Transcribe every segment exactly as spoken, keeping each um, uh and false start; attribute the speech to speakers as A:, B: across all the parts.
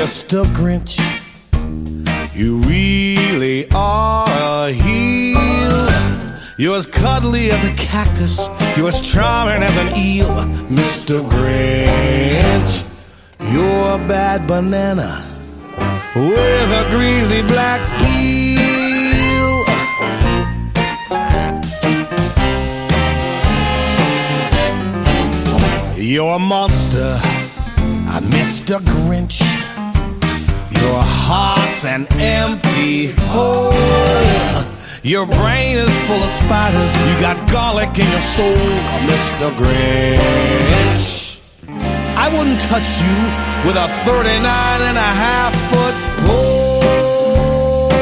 A: Mister Grinch, you really are a heel. You're as cuddly as a cactus, you're as charming as an eel. Mister Grinch, you're a bad banana with a greasy black peel. You're a monster, uh, Mister Grinch. Your heart's an empty hole. Your brain is full of spiders. You got garlic in your soul, Mister Grinch. I wouldn't touch you with a thirty-nine and a half foot pole.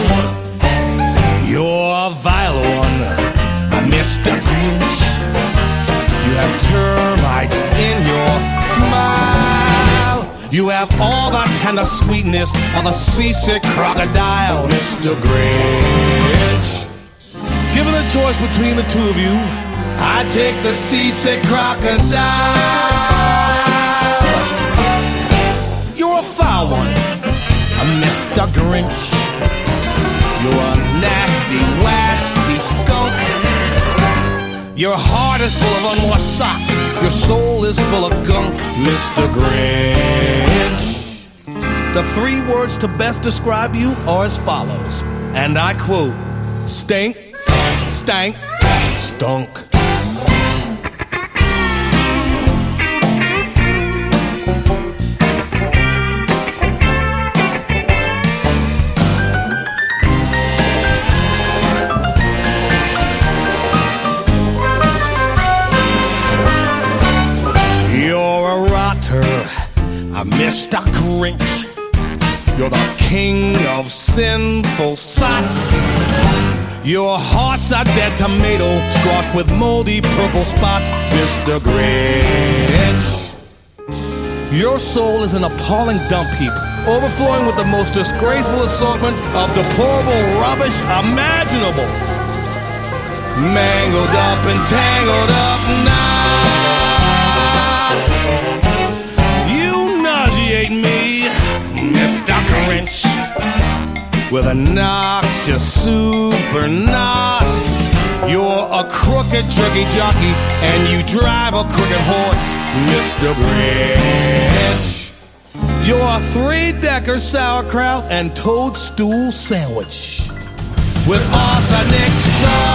A: You're a vile one, Mister Grinch. You have termites in your smile. You have all the tender sweetness of a seasick crocodile, Mister Grinch. Given the choice between the two of you, I'd take the seasick crocodile. You're a foul one, a Mister Grinch. You're a nasty, wasty skunk. Your heart is full of unwashed socks. Your soul is full of gunk, Mister Grinch. The three words to best describe you are as follows, and I quote: stink, stank, stunk. Mister Grinch, you're the king of sinful sots. Your heart's a dead tomato, squashed with moldy purple spots, Mister Grinch. Your soul is an appalling dump heap, overflowing with the most disgraceful assortment of deplorable rubbish imaginable. Mangled up and tangled up knots. Me, Mister Grinch, with a noxious super knots. You're a crooked jerky jockey, and you drive a crooked horse, Mister Grinch. You're a three-decker sauerkraut and toadstool sandwich with arsenic sauce.